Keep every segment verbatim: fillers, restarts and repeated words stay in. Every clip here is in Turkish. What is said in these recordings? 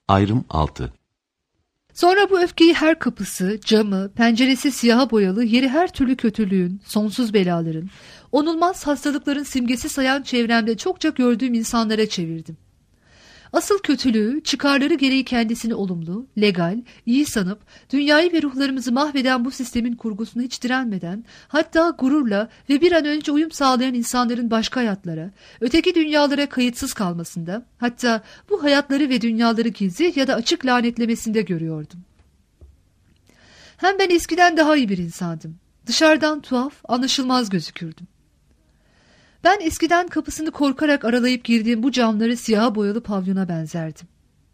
Ayrım altı. Sonra bu öfkeyi her kapısı, camı, penceresi siyaha boyalı, yeri her türlü kötülüğün, sonsuz belaların, onulmaz hastalıkların simgesi sayan çevremde çokça gördüğüm insanlara çevirdim. Asıl kötülüğü, çıkarları gereği kendisini olumlu, legal, iyi sanıp, dünyayı ve ruhlarımızı mahveden bu sistemin kurgusuna hiç direnmeden, hatta gururla ve bir an önce uyum sağlayan insanların başka hayatlara, öteki dünyalara kayıtsız kalmasında, hatta bu hayatları ve dünyaları gizli ya da açık lanetlemesinde görüyordum. Hem ben eskiden daha iyi bir insandım. Dışarıdan tuhaf, anlaşılmaz gözükürdüm. Ben eskiden kapısını korkarak aralayıp girdiğim bu camları siyaha boyalı pavyona benzerdim.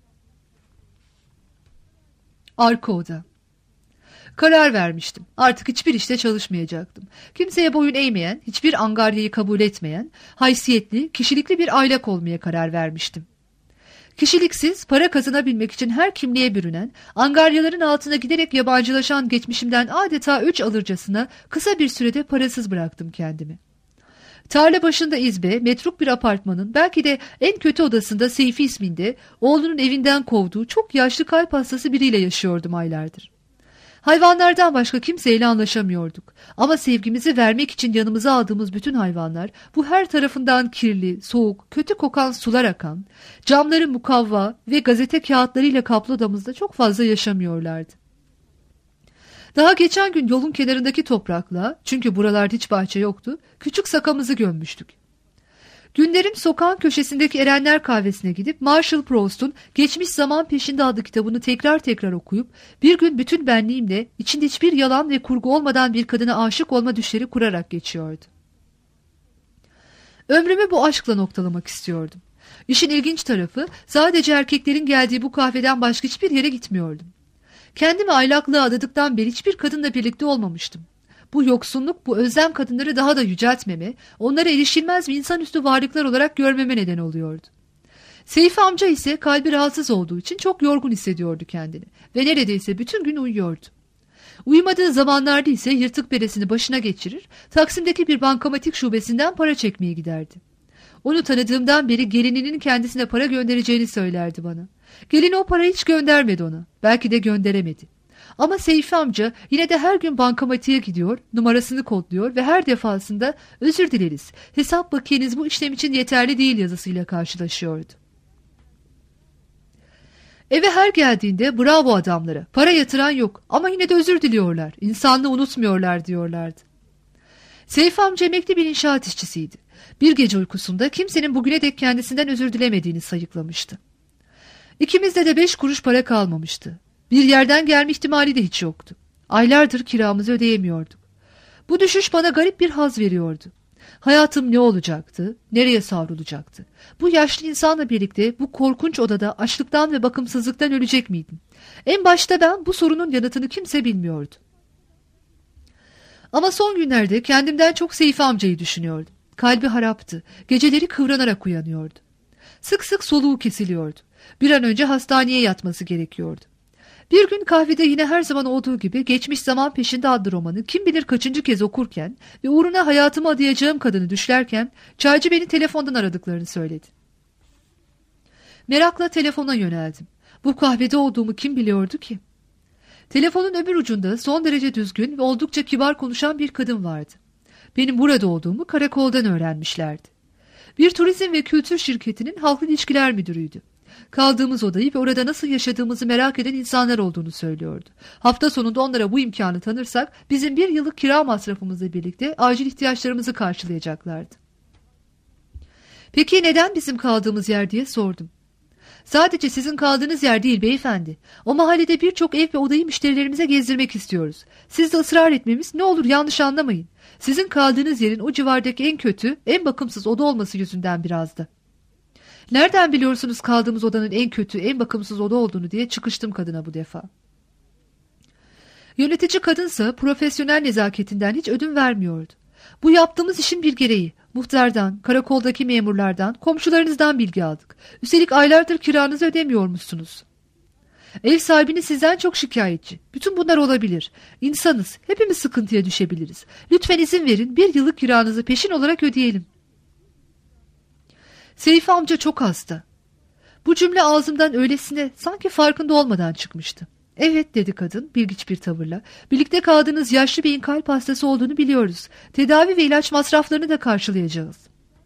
Arka oda. Karar vermiştim. Artık hiçbir işte çalışmayacaktım. Kimseye boyun eğmeyen, hiçbir angaryayı kabul etmeyen, haysiyetli, kişilikli bir aylak olmaya karar vermiştim. Kişiliksiz, para kazanabilmek için her kimliğe bürünen, angaryaların altına giderek yabancılaşan geçmişimden adeta öç alırcasına kısa bir sürede parasız bıraktım kendimi. Tarla başında izbe, metruk bir apartmanın belki de en kötü odasında Seyfi isminde oğlunun evinden kovduğu çok yaşlı kalp hastası biriyle yaşıyordum aylardır. Hayvanlardan başka kimseyle anlaşamıyorduk. Ama sevgimizi vermek için yanımıza aldığımız bütün hayvanlar bu her tarafından kirli, soğuk, kötü kokan sular akan, camları mukavva ve gazete kağıtlarıyla kaplı odamızda çok fazla yaşamıyorlardı. Daha geçen gün yolun kenarındaki toprakla, çünkü buralarda hiç bahçe yoktu, küçük sakamızı gömmüştük. Günlerim sokağın köşesindeki Erenler Kahvesi'ne gidip Marshall Prost'un Geçmiş Zaman Peşinde adlı kitabını tekrar tekrar okuyup bir gün bütün benliğimle içinde hiçbir yalan ve kurgu olmadan bir kadına aşık olma düşleri kurarak geçiyordu. Ömrümü bu aşkla noktalamak istiyordum. İşin ilginç tarafı sadece erkeklerin geldiği bu kahveden başka hiçbir yere gitmiyordum. Kendimi aylaklığa adadıktan beri hiçbir kadınla birlikte olmamıştım. Bu yoksunluk, bu özlem kadınları daha da yüceltmeme, onlara erişilmez bir insanüstü varlıklar olarak görmeme neden oluyordu. Seyfi amca ise kalbi rahatsız olduğu için çok yorgun hissediyordu kendini ve neredeyse bütün gün uyuyordu. Uyumadığı zamanlarda ise yırtık beresini başına geçirir, Taksim'deki bir bankamatik şubesinden para çekmeye giderdi. Onu tanıdığımdan beri gelininin kendisine para göndereceğini söylerdi bana. Gelin o parayı hiç göndermedi ona. Belki de gönderemedi. Ama Seyfi amca yine de her gün bankamatiğe gidiyor, numarasını kodluyor ve her defasında özür dileriz, hesap bakiyeniz bu işlem için yeterli değil yazısıyla karşılaşıyordu. Eve her geldiğinde bravo adamlara, para yatıran yok ama yine de özür diliyorlar, insanlığı unutmuyorlar diyorlardı. Seyfi amca emekli bir inşaat işçisiydi. Bir gece uykusunda kimsenin bugüne dek kendisinden özür dilemediğini sayıklamıştı. İkimizde de beş kuruş para kalmamıştı. Bir yerden gelme ihtimali de hiç yoktu. Aylardır kiramızı ödeyemiyorduk. Bu düşüş bana garip bir haz veriyordu. Hayatım ne olacaktı, nereye savrulacaktı? Bu yaşlı insanla birlikte bu korkunç odada açlıktan ve bakımsızlıktan ölecek miydim? En başta ben bu sorunun yanıtını kimse bilmiyordu. Ama son günlerde kendimden çok Seyfi amcayı düşünüyordum. Kalbi haraptı, geceleri kıvranarak uyanıyordu. Sık sık soluğu kesiliyordu. Bir an önce hastaneye yatması gerekiyordu. Bir gün kahvede yine her zaman olduğu gibi Geçmiş Zaman Peşinde adlı romanı kim bilir kaçıncı kez okurken ve uğruna hayatımı adayacağım kadını düşlerken çaycı beni telefondan aradıklarını söyledi. Merakla telefona yöneldim. Bu kahvede olduğumu kim biliyordu ki? Telefonun öbür ucunda son derece düzgün ve oldukça kibar konuşan bir kadın vardı. Benim burada olduğumu karakoldan öğrenmişlerdi. Bir turizm ve kültür şirketinin halk ilişkiler müdürüydü. Kaldığımız odayı ve orada nasıl yaşadığımızı merak eden insanlar olduğunu söylüyordu. Hafta sonunda onlara bu imkanı tanırsak bizim bir yıllık kira masrafımızla birlikte acil ihtiyaçlarımızı karşılayacaklardı. Peki neden bizim kaldığımız yer diye sordum. Sadece sizin kaldığınız yer değil beyefendi. O mahallede birçok ev ve odayı müşterilerimize gezdirmek istiyoruz. Siz de ısrar etmemiz ne olur yanlış anlamayın. Sizin kaldığınız yerin o civardaki en kötü, en bakımsız oda olması yüzünden biraz da. Nereden biliyorsunuz kaldığımız odanın en kötü, en bakımsız oda olduğunu diye çıkıştım kadına bu defa. Yönetici kadınsa profesyonel nezaketinden hiç ödün vermiyordu. Bu yaptığımız işin bir gereği. Muhtardan, karakoldaki memurlardan, komşularınızdan bilgi aldık. Üstelik aylardır kiranızı ödemiyormuşsunuz. Ev sahibiniz sizden çok şikayetçi. Bütün bunlar olabilir. İnsanız, hepimiz sıkıntıya düşebiliriz. Lütfen izin verin, bir yıllık kiranızı peşin olarak ödeyelim. Seyfi amca çok hasta. Bu cümle ağzımdan öylesine sanki farkında olmadan çıkmıştı. Evet dedi kadın bilgiç bir tavırla. Birlikte kaldığınız yaşlı beyin kalp hastası olduğunu biliyoruz. Tedavi ve ilaç masraflarını da karşılayacağız.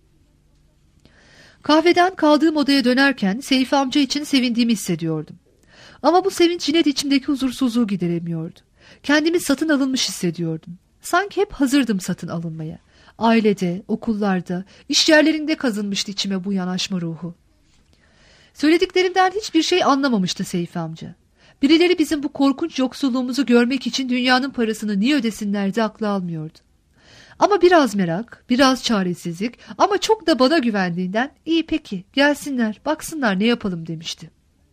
Kahveden kaldığım odaya dönerken Seyfi amca için sevindiğimi hissediyordum. Ama bu sevinç yine de içimdeki huzursuzluğu gideremiyordu. Kendimi satın alınmış hissediyordum. Sanki hep hazırdım satın alınmaya. Ailede, okullarda, iş yerlerinde kazınmıştı içime bu yanaşma ruhu. Söylediklerimden hiçbir şey anlamamıştı Seyfi amca. Birileri bizim bu korkunç yoksulluğumuzu görmek için dünyanın parasını niye ödesinlerdi aklı almıyordu. Ama biraz merak, biraz çaresizlik ama çok da bana güvendiğinden iyi peki gelsinler baksınlar ne yapalım demişti.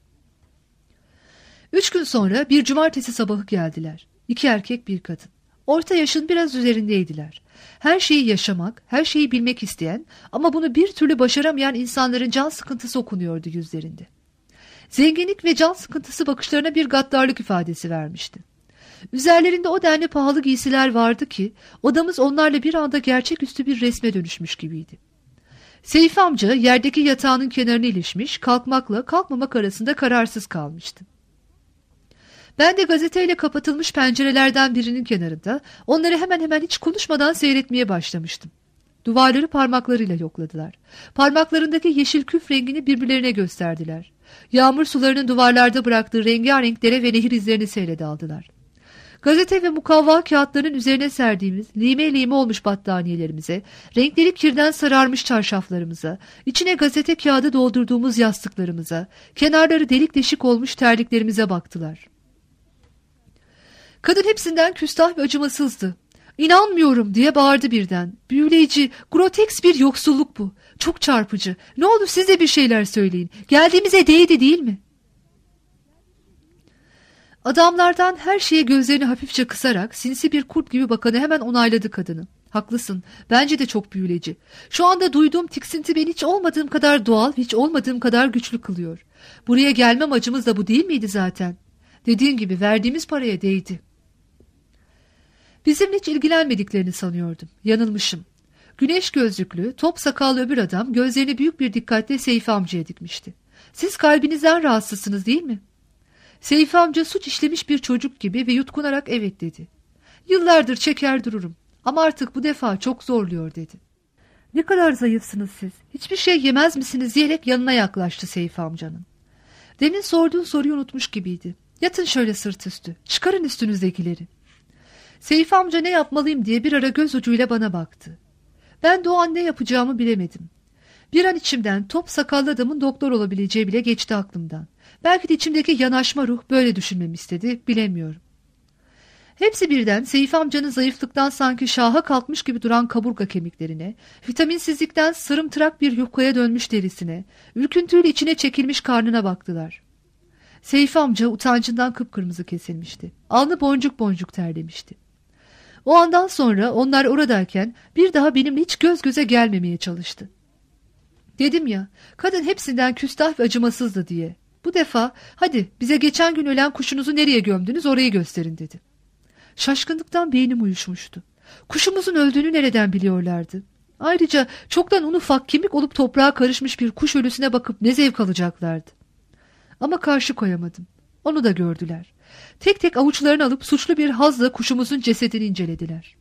Üç gün sonra bir cumartesi sabahı geldiler. İki erkek bir kadın. Orta yaşın biraz üzerindeydiler. Her şeyi yaşamak, her şeyi bilmek isteyen ama bunu bir türlü başaramayan insanların can sıkıntısı okunuyordu yüzlerinde. Zenginlik ve can sıkıntısı bakışlarına bir gaddarlık ifadesi vermişti. Üzerlerinde o denli pahalı giysiler vardı ki odamız onlarla bir anda gerçeküstü bir resme dönüşmüş gibiydi. Seyfi amca yerdeki yatağının kenarına ilişmiş, kalkmakla kalkmamak arasında kararsız kalmıştı. Ben de gazeteyle kapatılmış pencerelerden birinin kenarında onları hemen hemen hiç konuşmadan seyretmeye başlamıştım. Duvarları parmaklarıyla yokladılar. Parmaklarındaki yeşil küf rengini birbirlerine gösterdiler. Yağmur sularının duvarlarda bıraktığı rengarenk dere ve nehir izlerini seyrede aldılar. Gazete ve mukavva kağıtların üzerine serdiğimiz lime lime olmuş battaniyelerimize, renkleri kirden sararmış çarşaflarımıza, içine gazete kağıdı doldurduğumuz yastıklarımıza, kenarları delik deşik olmuş terliklerimize baktılar. Kadın hepsinden küstah ve acımasızdı. "İnanmıyorum" diye bağırdı birden. "Büyüleyici, groteks bir yoksulluk bu. Çok çarpıcı. Ne oldu siz de bir şeyler söyleyin. Geldiğimize değdi değil mi?" Adamlardan her şeye gözlerini hafifçe kısarak sinsi bir kurt gibi bakanı hemen onayladı kadını. "Haklısın. Bence de çok büyüleyici. Şu anda duyduğum tiksinti beni hiç olmadığım kadar doğal ve hiç olmadığım kadar güçlü kılıyor. Buraya gelmem acımız da bu değil miydi zaten? Dediğin gibi verdiğimiz paraya değdi." Bizimle hiç ilgilenmediklerini sanıyordum. Yanılmışım. Güneş gözlüklü, top sakallı öbür adam gözlerini büyük bir dikkatle Seyfi amcaya dikmişti. "Siz kalbinizden rahatsızsınız değil mi?" Seyfi amca suç işlemiş bir çocuk gibi ve yutkunarak evet dedi. "Yıllardır çeker dururum ama artık bu defa çok zorluyor" dedi. "Ne kadar zayıfsınız siz. Hiçbir şey yemez misiniz?" diyerek yanına yaklaştı Seyfi amcanın. Demin sorduğu soruyu unutmuş gibiydi. "Yatın şöyle sırt üstü. Çıkarın üstünüzdekileri." Seyfi amca ne yapmalıyım diye bir ara göz ucuyla bana baktı. Ben de o an ne yapacağımı bilemedim. Bir an içimden top sakallı adamın doktor olabileceği bile geçti aklımdan. Belki de içimdeki yanaşma ruh böyle düşünmemi istedi, bilemiyorum. Hepsi birden Seyfi amcanın zayıflıktan sanki şaha kalkmış gibi duran kaburga kemiklerine, vitaminsizlikten sırımtırak bir yufkaya dönmüş derisine, ürküntüyle içine çekilmiş karnına baktılar. Seyfi amca utancından kıpkırmızı kesilmişti. Alnı boncuk boncuk terlemişti. O andan sonra onlar oradayken bir daha benimle hiç göz göze gelmemeye çalıştı. Dedim ya, kadın hepsinden küstah ve acımasızdı diye. Bu defa hadi bize geçen gün ölen kuşunuzu nereye gömdünüz orayı gösterin dedi. Şaşkınlıktan beynim uyuşmuştu. Kuşumuzun öldüğünü nereden biliyorlardı? Ayrıca çoktan un ufak kemik olup toprağa karışmış bir kuş ölüsüne bakıp ne zevk alacaklardı. Ama karşı koyamadım. Onu da gördüler. Tek tek avuçlarını alıp suçlu bir hazla kuşumuzun cesedini incelediler.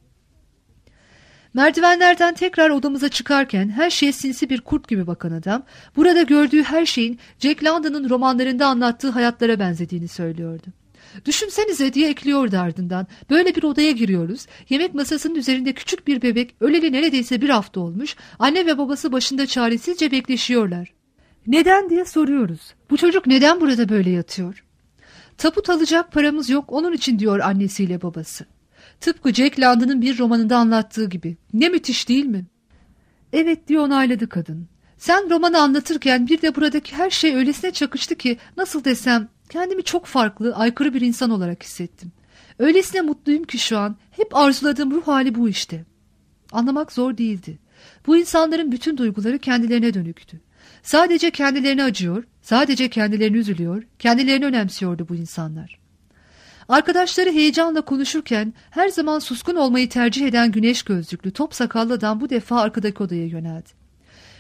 Merdivenlerden tekrar odamıza çıkarken her şeye sinsi bir kurt gibi bakan adam, burada gördüğü her şeyin Jack London'ın romanlarında anlattığı hayatlara benzediğini söylüyordu. "Düşünsenize" diye ekliyordu ardından. "Böyle bir odaya giriyoruz. Yemek masasının üzerinde küçük bir bebek, öleli neredeyse bir hafta olmuş. Anne ve babası başında çaresizce bekleşiyorlar. Neden diye soruyoruz. Bu çocuk neden burada böyle yatıyor? Tabut alacak paramız yok, onun için diyor annesiyle babası. Tıpkı Jack London'ın bir romanında anlattığı gibi. Ne müthiş değil mi?" "Evet" diye onayladı kadın. "Sen romanı anlatırken bir de buradaki her şey öylesine çakıştı ki nasıl desem kendimi çok farklı, aykırı bir insan olarak hissettim. Öylesine mutluyum ki şu an hep arzuladığım ruh hali bu işte." Anlamak zor değildi. Bu insanların bütün duyguları kendilerine dönüktü. Sadece kendilerine acıyor, sadece kendilerini üzülüyor, kendilerini önemsiyordu bu insanlar. Arkadaşları heyecanla konuşurken her zaman suskun olmayı tercih eden güneş gözlüklü top sakallı adam bu defa arkadaki odaya yöneldi.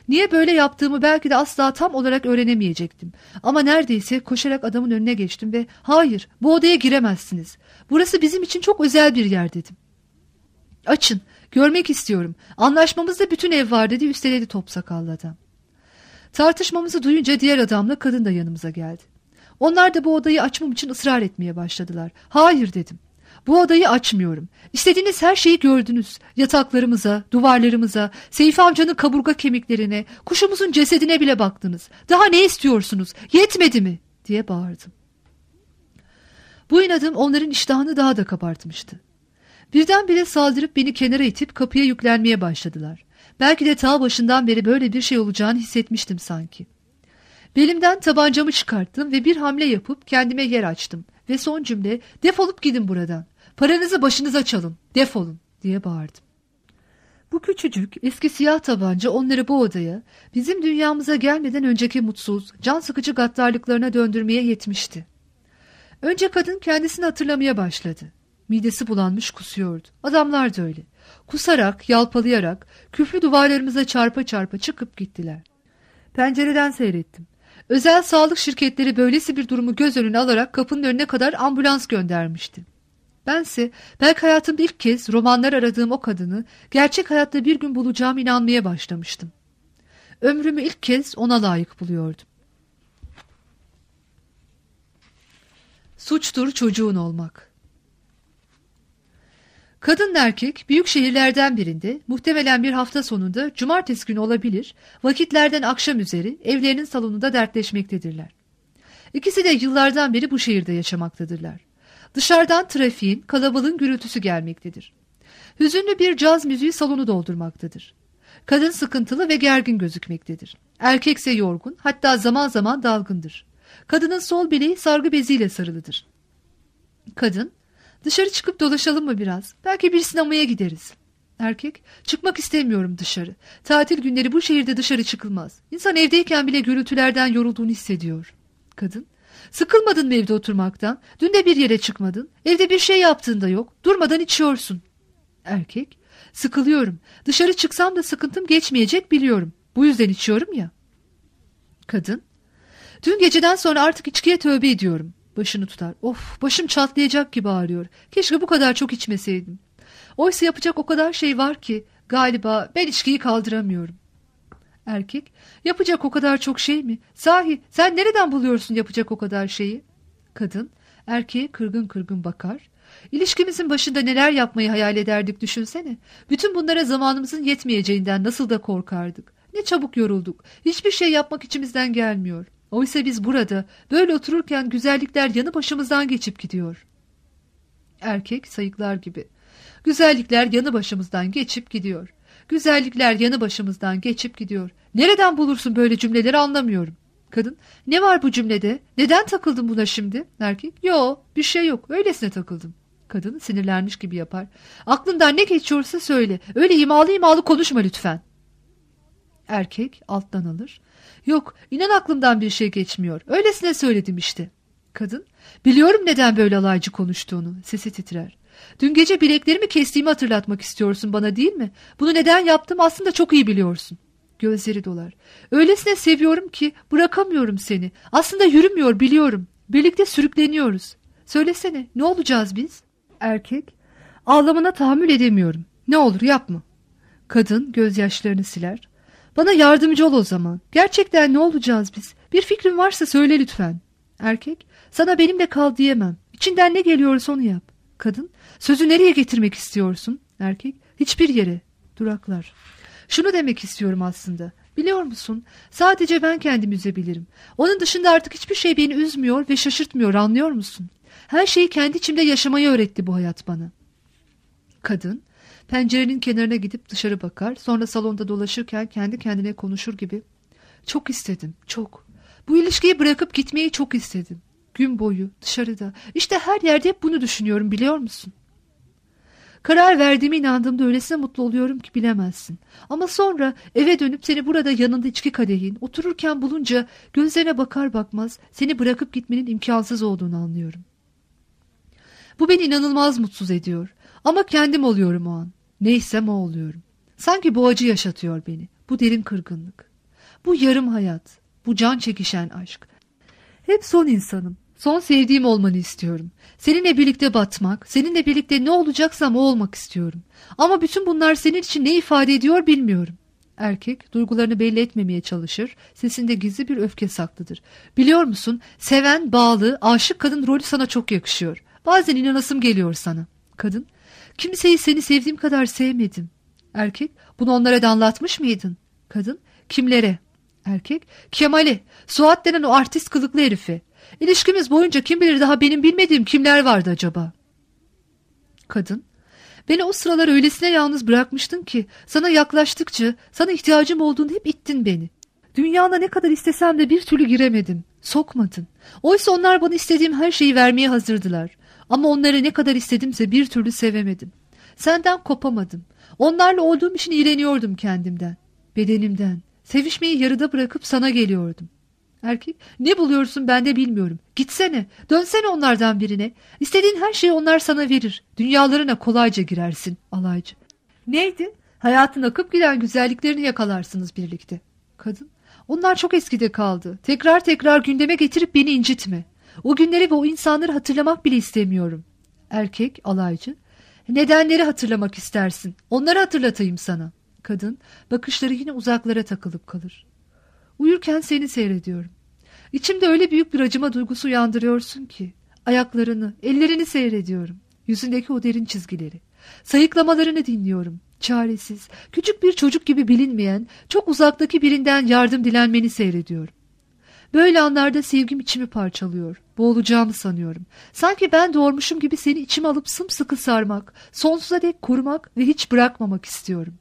Niye böyle yaptığımı belki de asla tam olarak öğrenemeyecektim. Ama neredeyse koşarak adamın önüne geçtim ve "Hayır, bu odaya giremezsiniz. Burası bizim için çok özel bir yer" dedim. "Açın, görmek istiyorum. Anlaşmamızda bütün ev var" dedi, üsteledi top sakallı adam. Tartışmamızı duyunca diğer adamla kadın da yanımıza geldi. Onlar da bu odayı açmam için ısrar etmeye başladılar. "Hayır" dedim. "Bu odayı açmıyorum. İstediğiniz her şeyi gördünüz. Yataklarımıza, duvarlarımıza, Seyfi amcanın kaburga kemiklerine, kuşumuzun cesedine bile baktınız. Daha ne istiyorsunuz? Yetmedi mi?" diye bağırdım. Bu inadım onların iştahını daha da kabartmıştı. Birdenbire saldırıp beni kenara itip kapıya yüklenmeye başladılar. Belki de ta başından beri böyle bir şey olacağını hissetmiştim sanki. Belimden tabancamı çıkarttım ve bir hamle yapıp kendime yer açtım. Ve son cümle "Defolup gidin buradan. Paranızı başınıza çalın. Defolun" diye bağırdım. Bu küçücük eski siyah tabanca onları bu odaya, bizim dünyamıza gelmeden önceki mutsuz, can sıkıcı gaddarlıklarına döndürmeye yetmişti. Önce kadın kendisini hatırlamaya başladı. Midesi bulanmış kusuyordu. Adamlar da öyle. Kusarak, yalpalayarak, küflü duvarlarımıza çarpa çarpa çıkıp gittiler. Pencereden seyrettim. Özel sağlık şirketleri böylesi bir durumu göz önüne alarak kapının önüne kadar ambulans göndermişti. Bense belki hayatımda ilk kez romanlar aradığım o kadını gerçek hayatta bir gün bulacağım inanmaya başlamıştım. Ömrümü ilk kez ona layık buluyordum. Suçtur çocuğun olmak. Kadınla erkek büyük şehirlerden birinde, muhtemelen bir hafta sonunda, cumartesi günü olabilir, vakitlerden akşam üzeri evlerinin salonunda dertleşmektedirler. İkisi de yıllardan beri bu şehirde yaşamaktadırlar. Dışarıdan trafiğin, kalabalığın gürültüsü gelmektedir. Hüzünlü bir caz müziği salonu doldurmaktadır. Kadın sıkıntılı ve gergin gözükmektedir. Erkekse yorgun, hatta zaman zaman dalgındır. Kadının sol bileği sargı beziyle sarılıdır. Kadın, "Dışarı çıkıp dolaşalım mı biraz? Belki bir sinemaya gideriz." Erkek, "Çıkmak istemiyorum dışarı. Tatil günleri bu şehirde dışarı çıkılmaz. İnsan evdeyken bile gürültülerden yorulduğunu hissediyor." Kadın, "Sıkılmadın mı evde oturmaktan? Dün de bir yere çıkmadın. Evde bir şey yaptığın da yok. Durmadan içiyorsun." Erkek, "Sıkılıyorum. Dışarı çıksam da sıkıntım geçmeyecek biliyorum. Bu yüzden içiyorum ya." Kadın, "Dün geceden sonra artık içkiye tövbe ediyorum." Başını tutar. "Of, başım çatlayacak gibi ağrıyor. Keşke bu kadar çok içmeseydim. Oysa yapacak o kadar şey var ki galiba ben içkiyi kaldıramıyorum." Erkek, "Yapacak o kadar çok şey mi? Sahi sen nereden buluyorsun yapacak o kadar şeyi?" Kadın, erkeğe kırgın kırgın bakar. "İlişkimizin başında neler yapmayı hayal ederdik düşünsene. Bütün bunlara zamanımızın yetmeyeceğinden nasıl da korkardık. Ne çabuk yorulduk. Hiçbir şey yapmak içimizden gelmiyor. Oysa biz burada böyle otururken güzellikler yanı başımızdan geçip gidiyor." Erkek sayıklar gibi. "Güzellikler yanı başımızdan geçip gidiyor. Güzellikler yanı başımızdan geçip gidiyor. Nereden bulursun böyle cümleleri anlamıyorum." Kadın, "Ne var bu cümlede? Neden takıldın buna şimdi?" Erkek, "Yo, bir şey yok. Öylesine takıldım." Kadın sinirlenmiş gibi yapar. "Aklından ne geçiyorsa söyle. Öyle imalı imalı konuşma lütfen." Erkek alttan alır. "Yok, inan aklımdan bir şey geçmiyor. Öylesine söyledim işte." Kadın, "Biliyorum neden böyle alaycı konuştuğunu." Sesi titrer. "Dün gece bileklerimi kestiğimi hatırlatmak istiyorsun bana, değil mi? Bunu neden yaptım aslında çok iyi biliyorsun." Gözleri dolar. "Öylesine seviyorum ki bırakamıyorum seni. Aslında yürümüyor biliyorum. Birlikte sürükleniyoruz. Söylesene, ne olacağız biz?" Erkek, "Ağlamana tahammül edemiyorum. Ne olur yapma." Kadın gözyaşlarını siler. "Bana yardımcı ol o zaman. Gerçekten ne olacağız biz? Bir fikrin varsa söyle lütfen." Erkek, "Sana benimle kal diyemem. İçinden ne geliyorsa onu yap." Kadın, "Sözü nereye getirmek istiyorsun?" Erkek, "Hiçbir yere." Duraklar. "Şunu demek istiyorum aslında. Biliyor musun? Sadece ben kendimi üzebilirim. Onun dışında artık hiçbir şey beni üzmüyor ve şaşırtmıyor, anlıyor musun? Her şeyi kendi içimde yaşamayı öğretti bu hayat bana." Kadın, pencerenin kenarına gidip dışarı bakar, sonra salonda dolaşırken kendi kendine konuşur gibi, "Çok istedim, çok. Bu ilişkiyi bırakıp gitmeyi çok istedim. Gün boyu, dışarıda, işte her yerde hep bunu düşünüyorum, biliyor musun? Karar verdiğime inandığımda öylesine mutlu oluyorum ki bilemezsin. Ama sonra eve dönüp seni burada yanında içki kadehin, otururken bulunca gözlerine bakar bakmaz seni bırakıp gitmenin imkansız olduğunu anlıyorum. Bu beni inanılmaz mutsuz ediyor. Ama kendim oluyorum o an. Neysem o oluyorum. Sanki bu acı yaşatıyor beni. Bu derin kırgınlık. Bu yarım hayat, bu can çekişen aşk. Hep son insanım, son sevdiğim olmanı istiyorum. Seninle birlikte batmak, seninle birlikte ne olacaksam o olmak istiyorum. Ama bütün bunlar senin için ne ifade ediyor bilmiyorum. Erkek duygularını belli etmemeye çalışır, sesinde gizli bir öfke saklıdır. Biliyor musun, seven, bağlı, aşık kadın rolü sana çok yakışıyor. Bazen inanasım geliyor sana. Kadın, kimseyi seni sevdiğim kadar sevmedim. Erkek, bunu onlara da anlatmış mıydın? Kadın, kimlere? Erkek, Kemal'e, Suat denen o artist kılıklı herife. İlişkimiz boyunca kim bilir daha benim bilmediğim kimler vardı acaba? Kadın, beni o sıralar öylesine yalnız bırakmıştın ki sana yaklaştıkça sana ihtiyacım olduğunu hep ittin beni. Dünyana ne kadar istesem de bir türlü giremedim. Sokmadın. Oysa onlar bana istediğim her şeyi vermeye hazırdılar. Ama onları ne kadar istedimse bir türlü sevemedim. Senden kopamadım. Onlarla olduğum için iğreniyordum kendimden, bedenimden. Sevişmeyi yarıda bırakıp sana geliyordum. Erkek, ne buluyorsun ben de bilmiyorum. Gitsene, dönsene onlardan birine. İstediğin her şeyi onlar sana verir. Dünyalarına kolayca girersin, alaycı. Neydi? Hayatın akıp giden güzelliklerini yakalarsınız birlikte. Kadın, onlar çok eskide kaldı. Tekrar tekrar gündeme getirip beni incitme. O günleri ve o insanları hatırlamak bile istemiyorum. Erkek, alaycı, nedenleri hatırlamak istersin. Onları hatırlatayım sana. Kadın, bakışları yine uzaklara takılıp kalır. Uyurken seni seyrediyorum. İçimde öyle büyük bir acıma duygusu uyandırıyorsun ki. Ayaklarını, ellerini seyrediyorum. Yüzündeki o derin çizgileri. Sayıklamalarını dinliyorum. Çaresiz, küçük bir çocuk gibi bilinmeyen, çok uzaktaki birinden yardım dilenmeni seyrediyorum. Böyle anlarda sevgim içimi parçalıyor. Boğulacağımı sanıyorum. Sanki ben doğurmuşum gibi seni içime alıp sımsıkı sarmak, sonsuza dek korumak ve hiç bırakmamak istiyorum.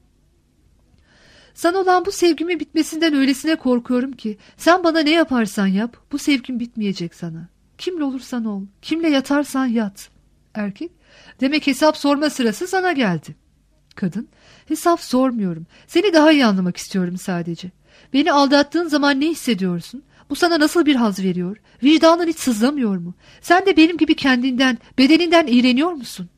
Sana olan bu sevgimin bitmesinden öylesine korkuyorum ki sen bana ne yaparsan yap bu sevgim bitmeyecek sana. Kimle olursan ol, kimle yatarsan yat. Erkek, demek hesap sorma sırası sana geldi. Kadın, hesap sormuyorum. Seni daha iyi anlamak istiyorum sadece. Beni aldattığın zaman ne hissediyorsun? Bu sana nasıl bir haz veriyor? Vicdanın hiç sızlamıyor mu? Sen de benim gibi kendinden, bedeninden iğreniyor musun?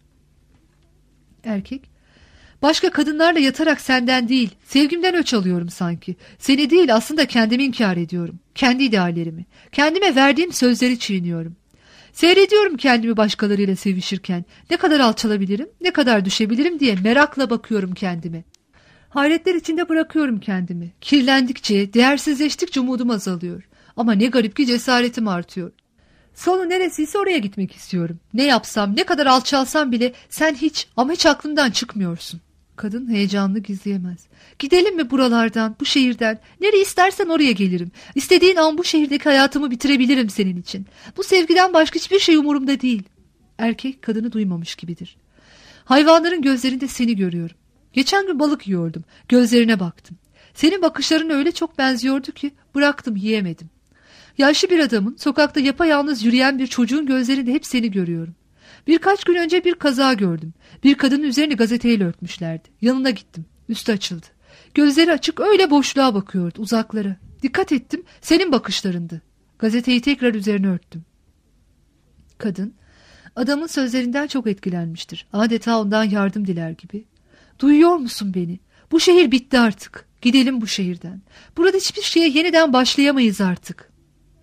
Erkek, başka kadınlarla yatarak senden değil, sevgimden öç alıyorum sanki. Seni değil, aslında kendimi inkar ediyorum. Kendi ideallerimi, kendime verdiğim sözleri çiğniyorum. Seyrediyorum kendimi başkalarıyla sevişirken. Ne kadar alçalabilirim, ne kadar düşebilirim diye merakla bakıyorum kendime. Hayretler içinde bırakıyorum kendimi. Kirlendikçe, değersizleştikçe umudum azalıyor. Ama ne garip ki cesaretim artıyor. Sonu neresiyse oraya gitmek istiyorum. Ne yapsam, ne kadar alçalsam bile sen hiç ama hiç aklımdan çıkmıyorsun. Kadın heyecanını gizleyemez. Gidelim mi buralardan, bu şehirden? Nereye istersen oraya gelirim. İstediğin an bu şehirdeki hayatımı bitirebilirim senin için. Bu sevgiden başka hiçbir şey umurumda değil. Erkek kadını duymamış gibidir. Hayvanların gözlerinde seni görüyorum. Geçen gün balık yiyordum. Gözlerine baktım. Senin bakışların öyle çok benziyordu ki bıraktım, yiyemedim. Yaşlı bir adamın, sokakta yapayalnız yürüyen bir çocuğun gözlerinde hep seni görüyorum. Birkaç gün önce bir kaza gördüm. Bir kadının üzerini gazeteyle örtmüşlerdi. Yanına gittim. Üstü açıldı. Gözleri açık öyle boşluğa bakıyordu, uzaklara. Dikkat ettim, senin bakışlarındı. Gazeteyi tekrar üzerine örttüm. Kadın, adamın sözlerinden çok etkilenmiştir. Adeta ondan yardım diler gibi. Duyuyor musun beni? Bu şehir bitti artık. Gidelim bu şehirden. Burada hiçbir şeye yeniden başlayamayız artık.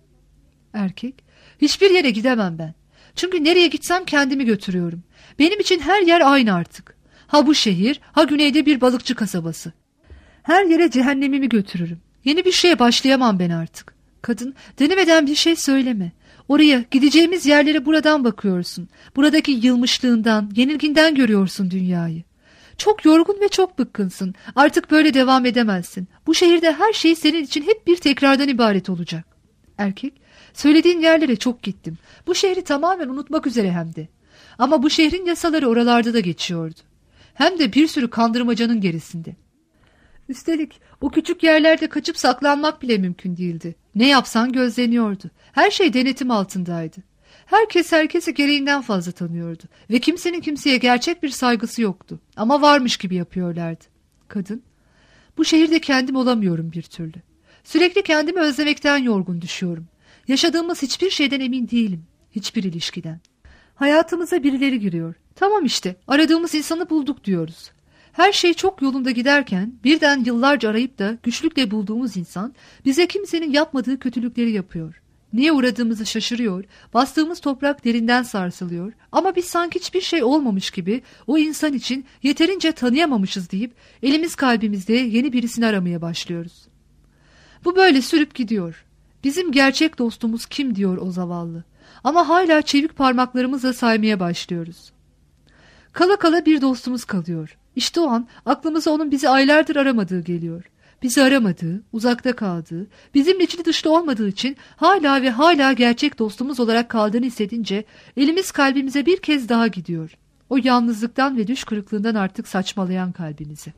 Erkek, hiçbir yere gidemem ben. Çünkü nereye gitsem kendimi götürüyorum. Benim için her yer aynı artık. Ha bu şehir, ha güneyde bir balıkçı kasabası. Her yere cehennemimi götürürüm. Yeni bir şeye başlayamam ben artık. Kadın, denemeden bir şey söyleme. Oraya, gideceğimiz yerlere buradan bakıyorsun. Buradaki yılmışlığından, yenilginden görüyorsun dünyayı. Çok yorgun ve çok bıkkınsın. Artık böyle devam edemezsin. Bu şehirde her şey senin için hep bir tekrardan ibaret olacak. Erkek, söylediğin yerlere çok gittim. Bu şehri tamamen unutmak üzere hem de. Ama bu şehrin yasaları oralarda da geçiyordu. Hem de bir sürü kandırmacanın gerisinde. Üstelik o küçük yerlerde kaçıp saklanmak bile mümkün değildi. Ne yapsan gözleniyordu. Her şey denetim altındaydı. Herkes herkesi gereğinden fazla tanıyordu. Ve kimsenin kimseye gerçek bir saygısı yoktu. Ama varmış gibi yapıyorlardı. Kadın, bu şehirde kendim olamıyorum bir türlü. Sürekli kendimi özlemekten yorgun düşüyorum. Yaşadığımız hiçbir şeyden emin değilim. Hiçbir ilişkiden. Hayatımıza birileri giriyor. Tamam işte, aradığımız insanı bulduk diyoruz. Her şey çok yolunda giderken birden yıllarca arayıp da güçlükle bulduğumuz insan bize kimsenin yapmadığı kötülükleri yapıyor. Neye uğradığımızı şaşırıyor, bastığımız toprak derinden sarsılıyor ama biz sanki hiçbir şey olmamış gibi o insan için yeterince tanıyamamışız deyip elimiz kalbimizde yeni birisini aramaya başlıyoruz. Bu böyle sürüp gidiyor. Bizim gerçek dostumuz kim diyor o zavallı. Ama hala çevik parmaklarımızla saymaya başlıyoruz. Kala kala bir dostumuz kalıyor. İşte o an aklımıza onun bizi aylardır aramadığı geliyor. Bizi aramadığı, uzakta kaldığı, bizimle içli dışlı olmadığı için hala ve hala gerçek dostumuz olarak kaldığını hissedince elimiz kalbimize bir kez daha gidiyor. O yalnızlıktan ve düş kırıklığından artık saçmalayan kalbimizi.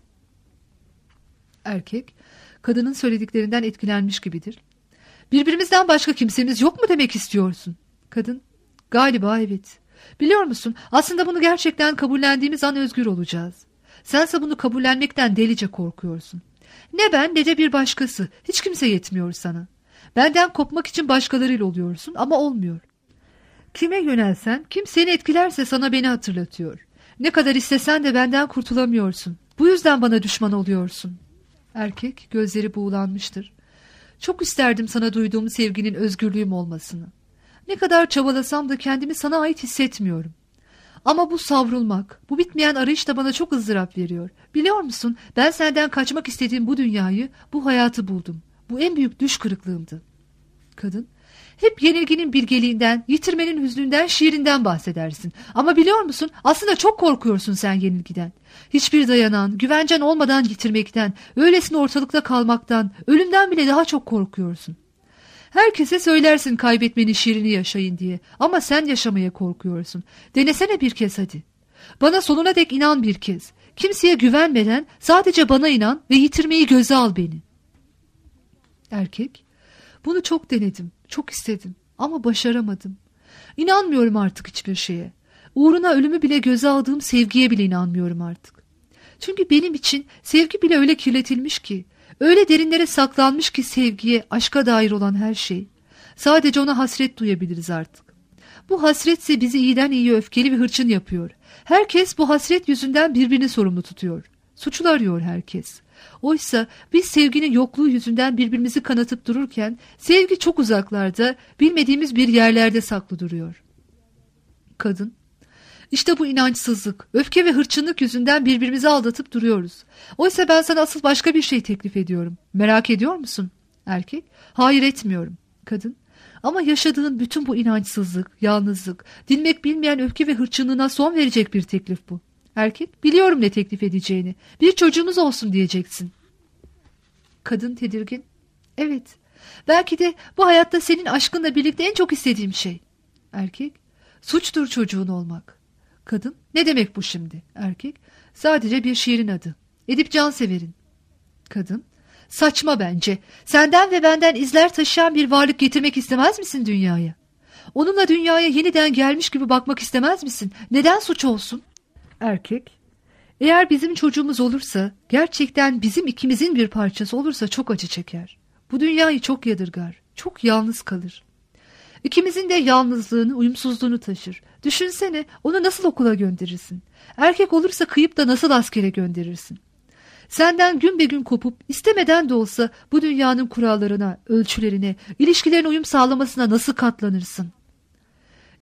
Erkek, kadının söylediklerinden etkilenmiş gibidir. Birbirimizden başka kimsemiz yok mu demek istiyorsun? Kadın, galiba evet. Biliyor musun, aslında bunu gerçekten kabullendiğimiz an özgür olacağız. Sense bunu kabullenmekten delice korkuyorsun. Ne ben ne de bir başkası, hiç kimse yetmiyor sana. Benden kopmak için başkalarıyla oluyorsun ama olmuyor. Kime yönelsen, kim seni etkilerse sana beni hatırlatıyor. Ne kadar istesen de benden kurtulamıyorsun. Bu yüzden bana düşman oluyorsun. Erkek gözleri buğulanmıştır. Çok isterdim sana duyduğum sevginin özgürlüğüm olmasını. Ne kadar çabalasam da kendimi sana ait hissetmiyorum. Ama bu savrulmak, bu bitmeyen arayış da bana çok ızdırap veriyor. Biliyor musun, ben senden kaçmak istediğim bu dünyayı, bu hayatı buldum. Bu en büyük düş kırıklığımdı. Kadın, hep yenilginin bilgeliğinden, yitirmenin hüznünden, şiirinden bahsedersin. Ama biliyor musun, aslında çok korkuyorsun sen yenilgiden. Hiçbir dayanan, güvencen olmadan yitirmekten, öylesine ortalıkta kalmaktan, ölümden bile daha çok korkuyorsun. Herkese söylersin kaybetmenin şiirini yaşayın diye. Ama sen yaşamaya korkuyorsun. Denesene bir kez hadi. Bana sonuna dek inan bir kez. Kimseye güvenmeden sadece bana inan ve yitirmeyi göze al beni. Erkek, bunu çok denedim, çok istedim ama başaramadım. İnanmıyorum artık hiçbir şeye. Uğruna ölümü bile göze aldığım sevgiye bile inanmıyorum artık. Çünkü benim için sevgi bile öyle kirletilmiş ki, öyle derinlere saklanmış ki sevgiye, aşka dair olan her şey. Sadece ona hasret duyabiliriz artık. Bu hasretse bizi iyiden iyiye öfkeli ve hırçın yapıyor. Herkes bu hasret yüzünden birbirini sorumlu tutuyor. Suçlu arıyor herkes. Oysa biz sevginin yokluğu yüzünden birbirimizi kanatıp dururken sevgi çok uzaklarda, bilmediğimiz bir yerlerde saklı duruyor. Kadın, İşte bu inançsızlık, öfke ve hırçınlık yüzünden birbirimizi aldatıp duruyoruz. Oysa ben sana asıl başka bir şey teklif ediyorum. Merak ediyor musun? Erkek, hayır etmiyorum. Kadın, ama yaşadığın bütün bu inançsızlık, yalnızlık, dinmek bilmeyen öfke ve hırçınlığına son verecek bir teklif bu. Erkek, biliyorum ne teklif edeceğini. Bir çocuğumuz olsun diyeceksin. Kadın tedirgin. Evet, belki de bu hayatta senin aşkınla birlikte en çok istediğim şey. Erkek, suçtur çocuğun olmak. Kadın, ne demek bu şimdi? Erkek, sadece bir şiirin adı. Edip Cansever'in. Kadın, saçma bence. Senden ve benden izler taşıyan bir varlık getirmek istemez misin dünyaya? Onunla dünyaya yeniden gelmiş gibi bakmak istemez misin? Neden suç olsun? Erkek, eğer bizim çocuğumuz olursa, gerçekten bizim ikimizin bir parçası olursa çok acı çeker. Bu dünyayı çok yadırgar, çok yalnız kalır. İkimizin de yalnızlığını, uyumsuzluğunu taşır. Düşünsene, onu nasıl okula gönderirsin? Erkek olursa kıyıp da nasıl askere gönderirsin? Senden gün be gün kopup, istemeden de olsa bu dünyanın kurallarına, ölçülerine, ilişkilerine uyum sağlamasına nasıl katlanırsın?